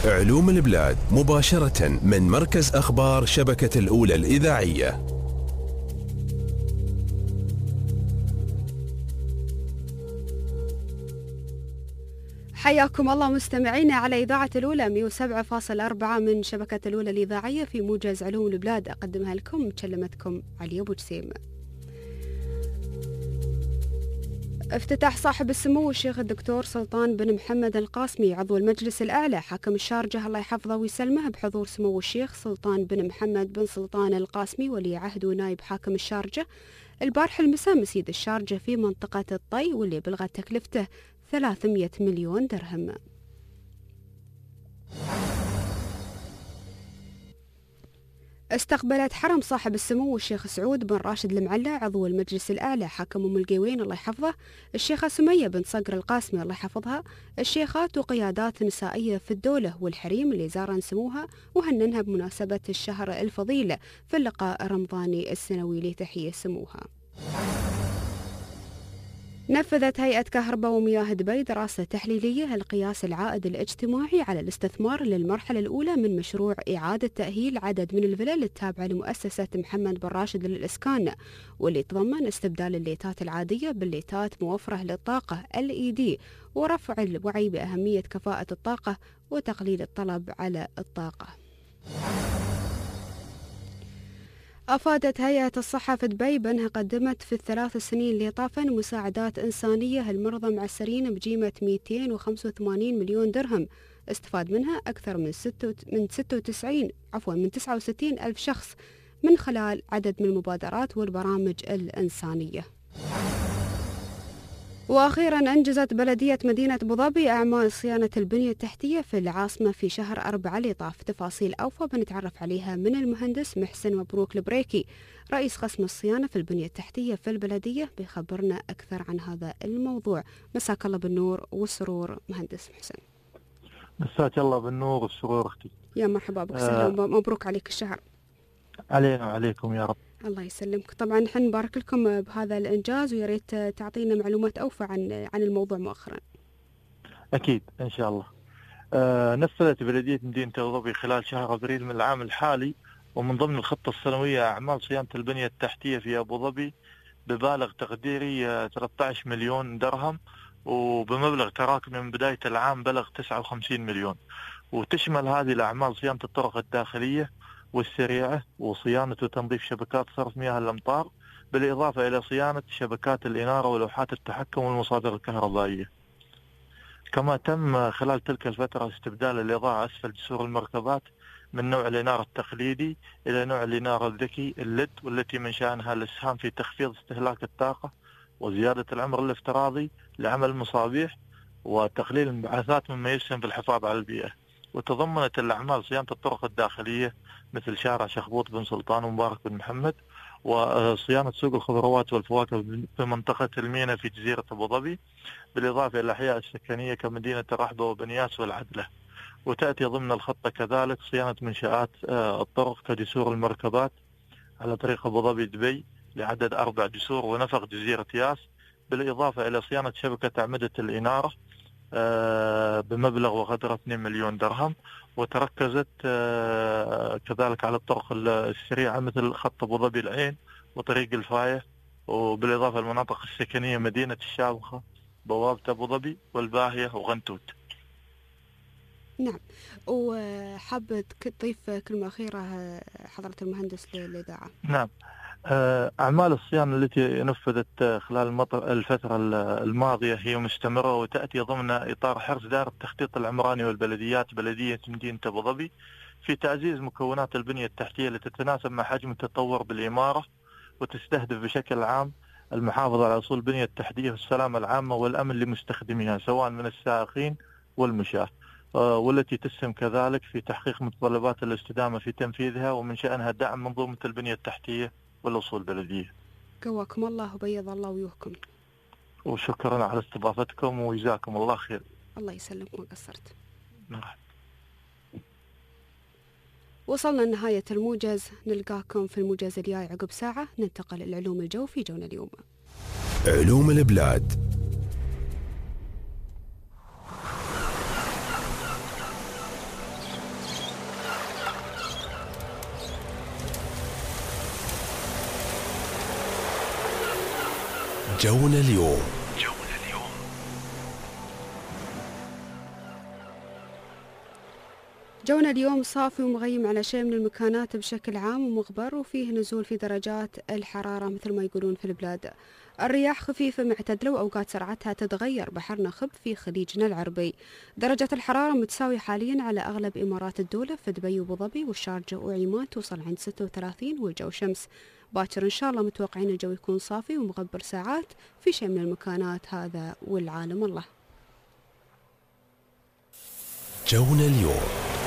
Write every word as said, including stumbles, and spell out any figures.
علوم البلاد مباشرة من مركز أخبار شبكة الأولى الإذاعية. حياكم الله مستمعينا على إذاعة الأولى مئة وسبعة فاصلة أربعة من شبكة الأولى الإذاعية في موجز علوم البلاد. أقدمها لكم كلمتكم علي أبو جسيم. افتتاح صاحب السمو الشيخ الدكتور سلطان بن محمد القاسمي عضو المجلس الأعلى حاكم الشارجة الله يحفظه ويسلمه بحضور سمو الشيخ سلطان بن محمد بن سلطان القاسمي ولي عهد ونائب حاكم الشارجة البارح المساء مسيد الشارجة في منطقة الطي، واللي بلغت تكلفته ثلاثمئة مليون درهم. استقبلت حرم صاحب السمو الشيخ سعود بن راشد المعلى عضو المجلس الأعلى حاكم أم القوين الله يحفظه الشيخة سمية بن صقر القاسمي الله يحفظها الشيخات وقيادات نسائية في الدولة والحريم اللي زارن سموها وهننها بمناسبة الشهر الفضيل في اللقاء الرمضاني السنوي لتحية سموها. نفذت هيئة كهرباء ومياه دبي دراسة تحليلية لقياس العائد الاجتماعي على الاستثمار للمرحلة الأولى من مشروع إعادة تأهيل عدد من الفلل التابعة لمؤسسة محمد بن راشد للإسكان، واللي تضمن استبدال الليتات العادية بالليتات موفرة للطاقة إل إي دي ورفع الوعي بأهمية كفاءة الطاقة وتقليل الطلب على الطاقة. أفادت هيئة الصحة في دبي بأنها قدمت في الثلاث سنين اللي طافن مساعدات إنسانية للمرضى معسرين بقيمة مئتين وخمسة وثمانين مليون درهم، استفاد منها أكثر من ستة من ستة وتسعين عفوا من تسعة وستين ألف شخص من خلال عدد من المبادرات والبرامج الإنسانية. وأخيرا أنجزت بلدية مدينة أبوظبي أعمال صيانة البنية التحتية في العاصمة في شهر أربعة اللي طاف. تفاصيل أوفى بنتعرف عليها من المهندس محسن مبروك البريكي رئيس قسم الصيانة في البنية التحتية في البلدية، بيخبرنا أكثر عن هذا الموضوع. مساك الله بالنور والسرور مهندس محسن. مساك الله بالنور والسرور أختي. يا مرحبا بك، سهلا آه مبروك عليك الشهر. علينا وعليكم يا رب. الله يسلمك. طبعا نحن نبارك لكم بهذا الإنجاز ويا ريت تعطينا معلومات أوفى عن عن الموضوع مؤخرا. أكيد إن شاء الله. آه نفذت بلدية مدينة أبوظبي خلال شهر أبريل من العام الحالي ومن ضمن الخطة السنوية أعمال صيانة البنية التحتية في أبوظبي ببالغ تقديري آه ثلاثة عشر مليون درهم، وبمبلغ تراكمي من بداية العام بلغ تسعة وخمسين مليون، وتشمل هذه الأعمال صيانة الطرق الداخلية والسريعة وصيانة وتنظيف شبكات صرف مياه الأمطار، بالإضافة إلى صيانة شبكات الإنارة ولوحات التحكم والمصادر الكهربائية. كما تم خلال تلك الفترة استبدال الإضاءة أسفل جسور المركبات من نوع الإنارة التقليدي إلى نوع الإنارة الذكي الليد، والتي من شأنها الإسهام في تخفيض استهلاك الطاقة وزيادة العمر الافتراضي لعمل المصابيح وتقليل الانبعاثات مما يسهم في الحفاظ على البيئة. وتضمنت الأعمال صيانة الطرق الداخلية مثل شارع شخبوط بن سلطان ومبارك بن محمد، وصيانة سوق الخضروات والفواكه في منطقة المينا في جزيرة أبوظبي، بالإضافة إلى الأحياء السكنية كمدينة الرحبة وبنياس والعدلة. وتأتي ضمن الخطة كذلك صيانة منشآت الطرق كجسور المركبات على طريق أبوظبي دبي لعدد أربع جسور ونفق جزيرة ياس، بالإضافة إلى صيانة شبكة أعمدة الإنارة بمبلغ وقدره اثنين مليون درهم، وتركزت كذلك على الطرق السريعة مثل خط أبوظبي العين وطريق الفاية، وبالإضافة للمناطق السكنية مدينة الشابخة بوابة أبوظبي والباهية وغنتوت. نعم، وحابة تضيف كلمة أخيرة حضرة المهندس للإذاعة. نعم، أعمال الصيانة التي نفذت خلال الفترة الماضية هي مستمرة وتأتي ضمن إطار حرص دائرة التخطيط العمراني والبلديات بلدية مدينة أبوظبي في تعزيز مكونات البنية التحتية التي تتناسب مع حجم التطور بالإمارة، وتستهدف بشكل عام المحافظة على أصول البنية التحتية والسلامة العامة والأمن لمستخدميها سواء من السائقين والمشاة، والتي تسهم كذلك في تحقيق متطلبات الاستدامة في تنفيذها، ومن شأنها دعم منظومة البنية التحتية والأصول البلدية. قواكم الله وبيض الله وجوهكم. وشكرا على استضافتكم وجزاكم الله خير. الله يسلمك، ما قصرت. مرحبا. وصلنا لنهاية الموجز، نلقاكم في الموجز الجاي عقب ساعة. ننتقل لعلوم الجو في جونا اليوم. علوم البلاد. جونا اليوم. جونا اليوم صافي ومغيم على شيء من المكانات بشكل عام ومغبر، وفيه نزول في درجات الحرارة مثل ما يقولون في البلاد. الرياح خفيفة معتدلة وأوقات سرعتها تتغير، بحرنا خب في خليجنا العربي. درجة الحرارة متساوية حاليا على أغلب إمارات الدولة، في دبي وأبو ظبي والشارجة وعمان توصل عند ستة وثلاثين والجو شمس. باكر إن شاء الله متوقعين الجو يكون صافي ومغبر ساعات في شيء من المكانات. هذا والعالم الله. جونا اليوم.